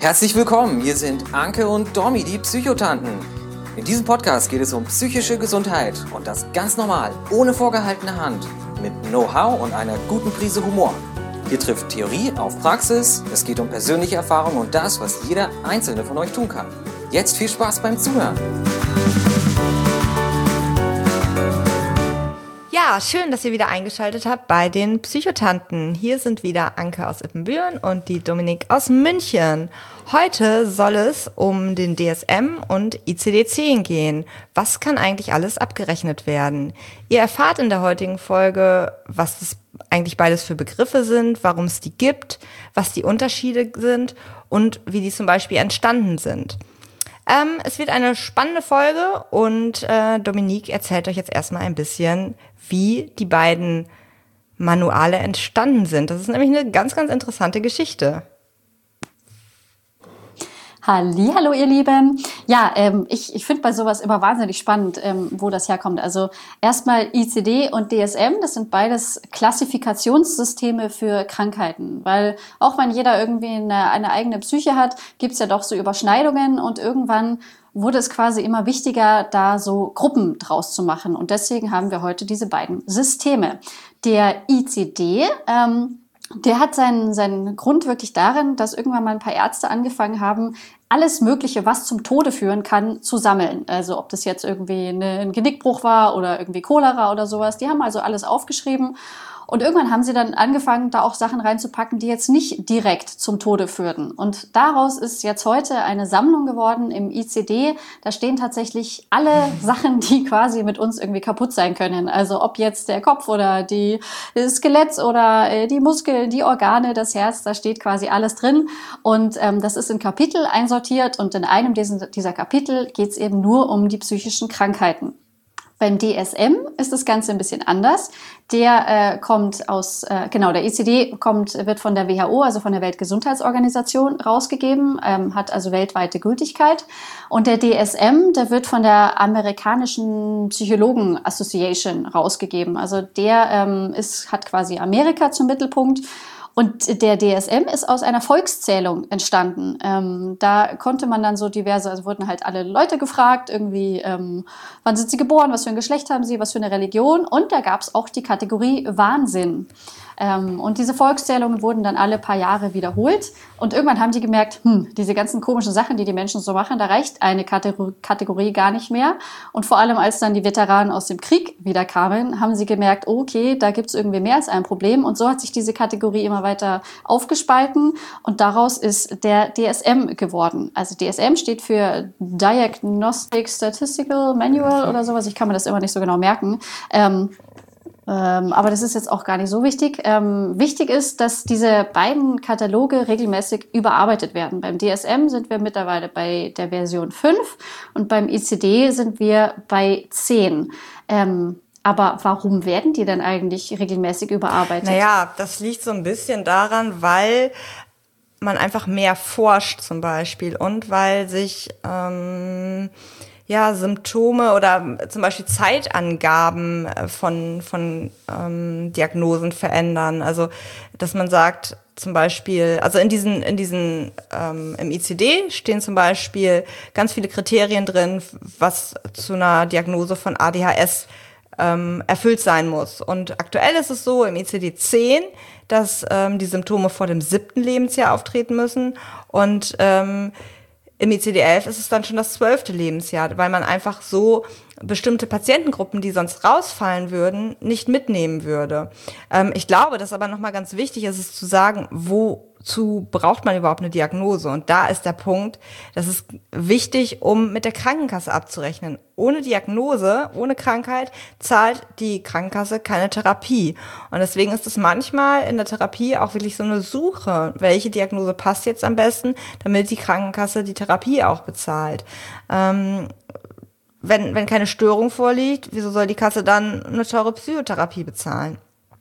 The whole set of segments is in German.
Herzlich willkommen, hier sind Anke und Domi, die Psychotanten. In diesem Podcast geht es um psychische Gesundheit und das ganz normal, ohne vorgehaltene Hand, mit Know-how und einer guten Prise Humor. Hier trifft Theorie auf Praxis, es geht um persönliche Erfahrungen und das, was jeder Einzelne von euch tun kann. Jetzt viel Spaß beim Zuhören. Ja, schön, dass ihr wieder eingeschaltet habt bei den Psychotanten. Hier sind wieder Anke aus Ippenbüren und die Dominik aus München. Heute soll es um den DSM und ICD-10 gehen. Was kann eigentlich alles abgerechnet werden? Ihr erfahrt in der heutigen Folge, was das eigentlich beides für Begriffe sind, warum es die gibt, was die Unterschiede sind und wie die zum Beispiel entstanden sind. Es wird eine spannende Folge und Dominique erzählt euch jetzt erstmal ein bisschen, wie die beiden Manuale entstanden sind. Das ist nämlich eine ganz, ganz interessante Geschichte. Hallo ihr Lieben. Ja, ich finde bei sowas immer wahnsinnig spannend, wo das herkommt. Also erstmal ICD und DSM, das sind beides Klassifikationssysteme für Krankheiten. Weil auch wenn jeder irgendwie eine eigene Psyche hat, gibt's ja doch so Überschneidungen und irgendwann wurde es quasi immer wichtiger, da so Gruppen draus zu machen. Und deswegen haben wir heute diese beiden Systeme. Der ICD, der hat seinen Grund wirklich darin, dass irgendwann mal ein paar Ärzte angefangen haben, alles Mögliche, was zum Tode führen kann, zu sammeln. Also ob das jetzt irgendwie ein Genickbruch war oder irgendwie Cholera oder sowas. Die haben also alles aufgeschrieben. Und irgendwann haben sie dann angefangen, da auch Sachen reinzupacken, die jetzt nicht direkt zum Tode führten. Und daraus ist jetzt heute eine Sammlung geworden im ICD. Da stehen tatsächlich alle Sachen, die quasi mit uns irgendwie kaputt sein können. Also ob jetzt der Kopf oder das Skelett oder die Muskeln, die Organe, das Herz, da steht quasi alles drin. Und das ist in Kapitel einsortiert. Und in einem dieser Kapitel geht es eben nur um die psychischen Krankheiten. Beim DSM ist das Ganze ein bisschen anders. Der kommt aus, der ICD wird von der WHO, also von der Weltgesundheitsorganisation, rausgegeben, hat also weltweite Gültigkeit. Und der DSM, der wird von der amerikanischen Psychologen Association rausgegeben. Also der hat quasi Amerika zum Mittelpunkt. Und der DSM ist aus einer Volkszählung entstanden. Da konnte man dann so also wurden halt alle Leute gefragt, irgendwie, wann sind sie geboren, was für ein Geschlecht haben sie, was für eine Religion. Und da gab es auch die Kategorie Wahnsinn. Und diese Volkszählungen wurden dann alle paar Jahre wiederholt. Und irgendwann haben die gemerkt, diese ganzen komischen Sachen, die Menschen so machen, da reicht eine Kategorie gar nicht mehr. Und vor allem, als dann die Veteranen aus dem Krieg wieder kamen, haben sie gemerkt, okay, da gibt's irgendwie mehr als ein Problem. Und so hat sich diese Kategorie immer weiter aufgespalten. Und daraus ist der DSM geworden. Also DSM steht für Diagnostic Statistical Manual oder sowas. Ich kann mir das immer nicht so genau merken. Aber das ist jetzt auch gar nicht so wichtig. Wichtig ist, dass diese beiden Kataloge regelmäßig überarbeitet werden. Beim DSM sind wir mittlerweile bei der Version 5 und beim ICD sind wir bei 10. Aber warum werden die denn eigentlich regelmäßig überarbeitet? Naja, das liegt so ein bisschen daran, weil man einfach mehr forscht zum Beispiel und weil sich Symptome oder zum Beispiel Zeitangaben von Diagnosen verändern. Also, dass man sagt, zum Beispiel, also im ICD stehen zum Beispiel ganz viele Kriterien drin, was zu einer Diagnose von ADHS erfüllt sein muss. Und aktuell ist es so im ICD-10, dass die Symptome vor dem 7. Lebensjahr auftreten müssen und im ICD-11 ist es dann schon das 12. Lebensjahr, weil man einfach so bestimmte Patientengruppen, die sonst rausfallen würden, nicht mitnehmen würde. Ich glaube, dass aber nochmal ganz wichtig ist, es zu sagen, wozu braucht man überhaupt eine Diagnose? Und da ist der Punkt, das ist wichtig, um mit der Krankenkasse abzurechnen. Ohne Diagnose, ohne Krankheit zahlt die Krankenkasse keine Therapie. Und deswegen ist es manchmal in der Therapie auch wirklich so eine Suche, welche Diagnose passt jetzt am besten, damit die Krankenkasse die Therapie auch bezahlt. Wenn keine Störung vorliegt, wieso soll die Kasse dann eine teure Psychotherapie bezahlen?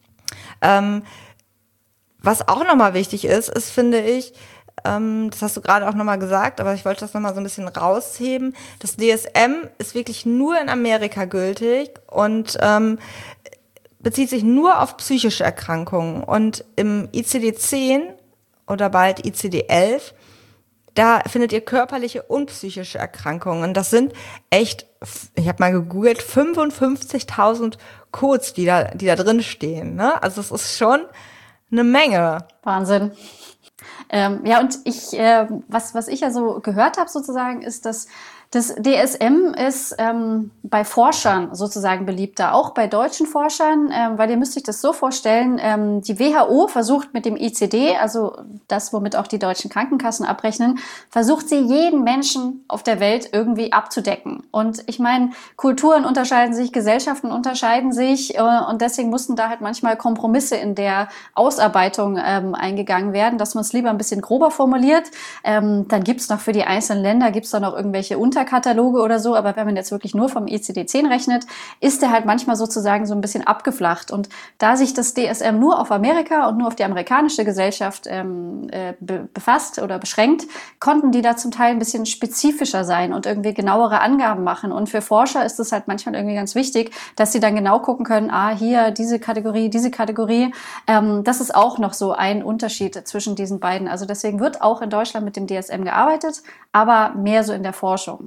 Was auch nochmal wichtig ist, finde ich, das hast du gerade auch nochmal gesagt, aber ich wollte das nochmal so ein bisschen rausheben. Das DSM ist wirklich nur in Amerika gültig und bezieht sich nur auf psychische Erkrankungen. Und im ICD-10 oder bald ICD-11 da findet ihr körperliche und psychische Erkrankungen. Das sind echt, ich habe mal gegoogelt, 55.000 Codes, die da drin stehen. Ne? Also es ist schon eine Menge. Wahnsinn. Ja, und was ich ja so gehört habe sozusagen, ist, dass das DSM ist bei Forschern sozusagen beliebter, auch bei deutschen Forschern, weil ihr müsst euch das so vorstellen, die WHO versucht mit dem ICD, also das, womit auch die deutschen Krankenkassen abrechnen, versucht sie jeden Menschen auf der Welt irgendwie abzudecken. Und ich meine, Kulturen unterscheiden sich, Gesellschaften unterscheiden sich und deswegen mussten da halt manchmal Kompromisse in der Ausarbeitung eingegangen werden, dass man es lieber ein bisschen grober formuliert. Dann gibt's noch für die einzelnen Länder, gibt's da noch irgendwelche Unterkataloge oder so, aber wenn man jetzt wirklich nur vom ICD-10 rechnet, ist der halt manchmal sozusagen so ein bisschen abgeflacht. Und da sich das DSM nur auf Amerika und nur auf die amerikanische Gesellschaft befasst oder beschränkt, konnten die da zum Teil ein bisschen spezifischer sein und irgendwie genauere Angaben machen. Und für Forscher ist es halt manchmal irgendwie ganz wichtig, dass sie dann genau gucken können, hier diese Kategorie, diese Kategorie. Das ist auch noch so ein Unterschied zwischen diesen beiden. Also deswegen wird auch in Deutschland mit dem DSM gearbeitet, aber mehr so in der Forschung.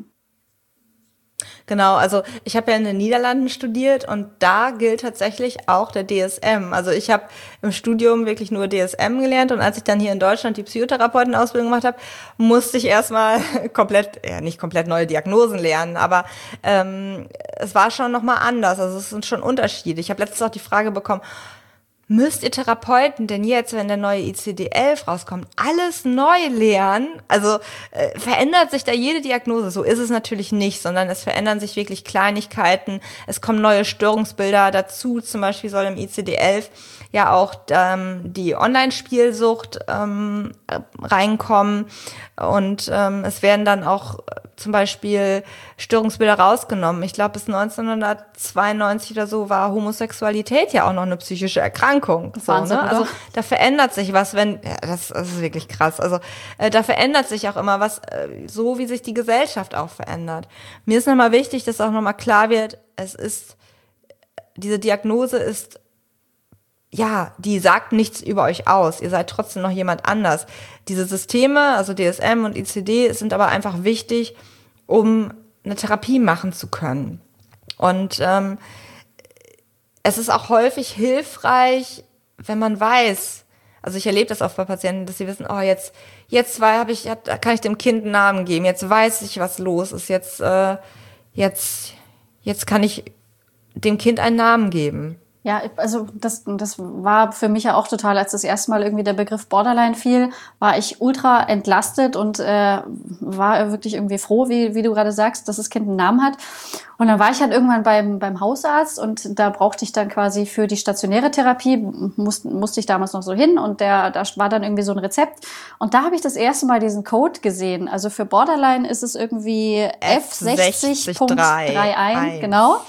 Genau, also ich habe ja in den Niederlanden studiert und da gilt tatsächlich auch der DSM. Also ich habe im Studium wirklich nur DSM gelernt und als ich dann hier in Deutschland die Psychotherapeutenausbildung gemacht habe, musste ich erstmal nicht komplett neue Diagnosen lernen, aber es war schon nochmal anders. Also es sind schon Unterschiede. Ich habe letztens auch die Frage bekommen, müsst ihr Therapeuten denn jetzt, wenn der neue ICD-11 rauskommt, alles neu lernen? Also verändert sich da jede Diagnose? So ist es natürlich nicht, sondern es verändern sich wirklich Kleinigkeiten. Es kommen neue Störungsbilder dazu. Zum Beispiel soll im ICD-11 ja auch die Online-Spielsucht reinkommen. Und es werden dann auch zum Beispiel Störungsbilder rausgenommen. Ich glaube, bis 1992 oder so war Homosexualität ja auch noch eine psychische Erkrankung. Wahnsinn, ne? Also da verändert sich was, das ist wirklich krass. Also da verändert sich auch immer was, so wie sich die Gesellschaft auch verändert. Mir ist nochmal wichtig, dass auch nochmal klar wird, diese Diagnose ist, ja, die sagt nichts über euch aus. Ihr seid trotzdem noch jemand anders. Diese Systeme, also DSM und ICD, sind aber einfach wichtig, um eine Therapie machen zu können. Und es ist auch häufig hilfreich, wenn man weiß, also ich erlebe das oft bei Patienten, dass sie wissen, jetzt kann ich dem Kind einen Namen geben, jetzt weiß ich, was los ist, jetzt kann ich dem Kind einen Namen geben. Ja, also das war für mich ja auch total, als das erste Mal irgendwie der Begriff Borderline fiel, war ich ultra entlastet und war wirklich irgendwie froh, wie du gerade sagst, dass das Kind einen Namen hat. Und dann war ich halt irgendwann beim Hausarzt und da brauchte ich dann quasi für die stationäre Therapie, musste ich damals noch so hin und da war dann irgendwie so ein Rezept. Und da habe ich das erste Mal diesen Code gesehen. Also für Borderline ist es irgendwie F60.31, genau.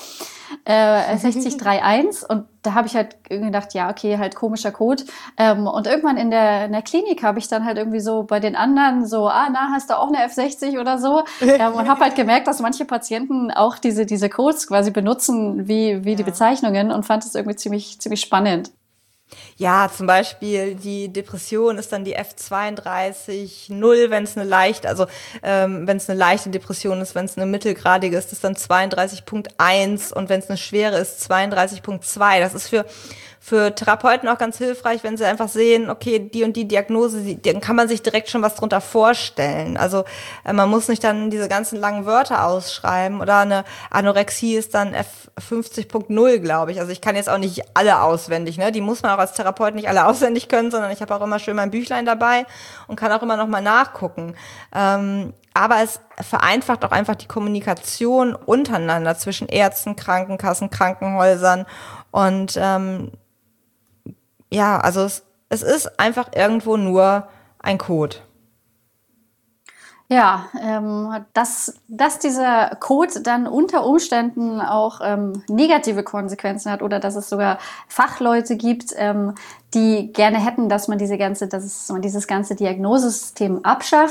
6031 und da habe ich halt gedacht, ja, okay, halt komischer Code. Und irgendwann in der Klinik habe ich dann halt irgendwie so bei den anderen so, hast du auch eine F60 oder so? Und habe halt gemerkt, dass manche Patienten auch diese Codes quasi benutzen wie die Bezeichnungen und fand es irgendwie ziemlich spannend. Ja, zum Beispiel die Depression ist dann die F32.0, wenn es eine leichte Depression ist, wenn es eine mittelgradige ist, ist dann 32.1 und wenn es eine schwere ist, 32.2. Das ist für Therapeuten auch ganz hilfreich, wenn sie einfach sehen, okay, die und die Diagnose, dann kann man sich direkt schon was drunter vorstellen. Also man muss nicht dann diese ganzen langen Wörter ausschreiben oder eine Anorexie ist dann F50.0, glaube ich. Also ich kann jetzt auch nicht alle auswendig, ne? Die muss man auch als Therapeut nicht alle auswendig können, sondern ich habe auch immer schön mein Büchlein dabei und kann auch immer noch mal nachgucken. Aber es vereinfacht auch einfach die Kommunikation untereinander zwischen Ärzten, Krankenkassen, Krankenhäusern und also es ist einfach irgendwo nur ein Code. Ja, dass dieser Code dann unter Umständen auch negative Konsequenzen hat oder dass es sogar Fachleute gibt, die gerne hätten, dass man dieses ganze Diagnosesystem abschafft.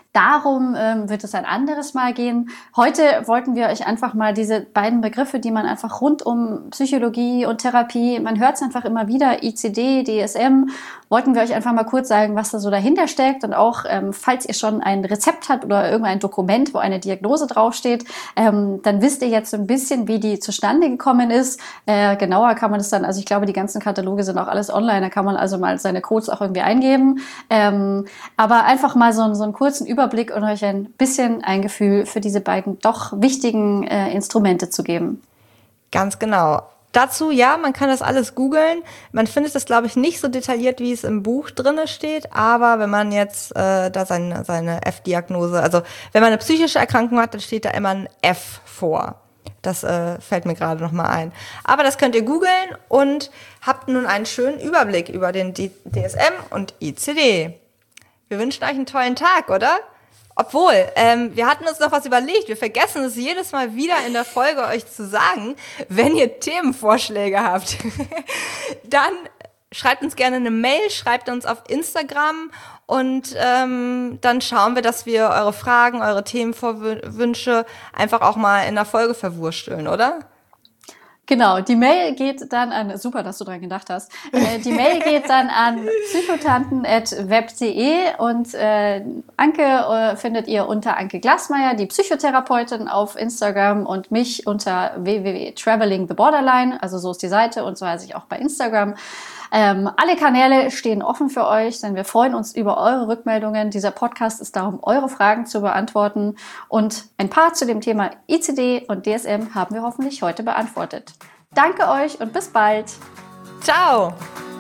Darum wird es ein anderes Mal gehen. Heute wollten wir euch einfach mal diese beiden Begriffe, die man einfach rund um Psychologie und Therapie, man hört es einfach immer wieder, ICD, DSM, wollten wir euch einfach mal kurz sagen, was da so dahinter steckt und auch, falls ihr schon ein Rezept habt oder irgendein Dokument, wo eine Diagnose draufsteht, dann wisst ihr jetzt so ein bisschen, wie die zustande gekommen ist. Genauer kann man es dann, also ich glaube, die ganzen Kataloge sind auch alles online, da kann man also mal seine Codes auch irgendwie eingeben. Aber einfach mal so einen kurzen Überblick und euch ein bisschen ein Gefühl für diese beiden doch wichtigen Instrumente zu geben. Ganz genau. Dazu, ja, man kann das alles googeln. Man findet das, glaube ich, nicht so detailliert, wie es im Buch drinne steht. Aber wenn man jetzt da seine F-Diagnose, also wenn man eine psychische Erkrankung hat, dann steht da immer ein F vor. Das fällt mir gerade nochmal ein. Aber das könnt ihr googeln und habt nun einen schönen Überblick über den DSM und ICD. Wir wünschen euch einen tollen Tag, oder? Obwohl, wir hatten uns noch was überlegt. Wir vergessen es jedes Mal wieder in der Folge euch zu sagen, wenn ihr Themenvorschläge habt, dann schreibt uns gerne eine Mail, schreibt uns auf Instagram und dann schauen wir, dass wir eure Fragen, eure Themenwünsche einfach auch mal in der Folge verwursteln, oder? Genau, die Mail geht dann an, super, dass du dran gedacht hast, die Mail geht dann an psychotanten@web.de und Anke findet ihr unter Anke Glasmeier, die Psychotherapeutin auf Instagram und mich unter www.travelingtheborderline, also so ist die Seite und so heiße ich auch bei Instagram. Alle Kanäle stehen offen für euch, denn wir freuen uns über eure Rückmeldungen. Dieser Podcast ist darum, eure Fragen zu beantworten. Und ein paar zu dem Thema ICD und DSM haben wir hoffentlich heute beantwortet. Danke euch und bis bald. Ciao.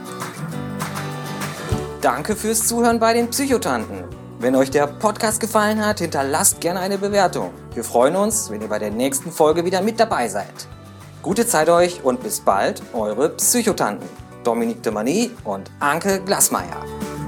Danke fürs Zuhören bei den Psychotanten. Wenn euch der Podcast gefallen hat, hinterlasst gerne eine Bewertung. Wir freuen uns, wenn ihr bei der nächsten Folge wieder mit dabei seid. Gute Zeit euch und bis bald, eure Psychotanten. Dominique de Mani und Anke Glasmeier.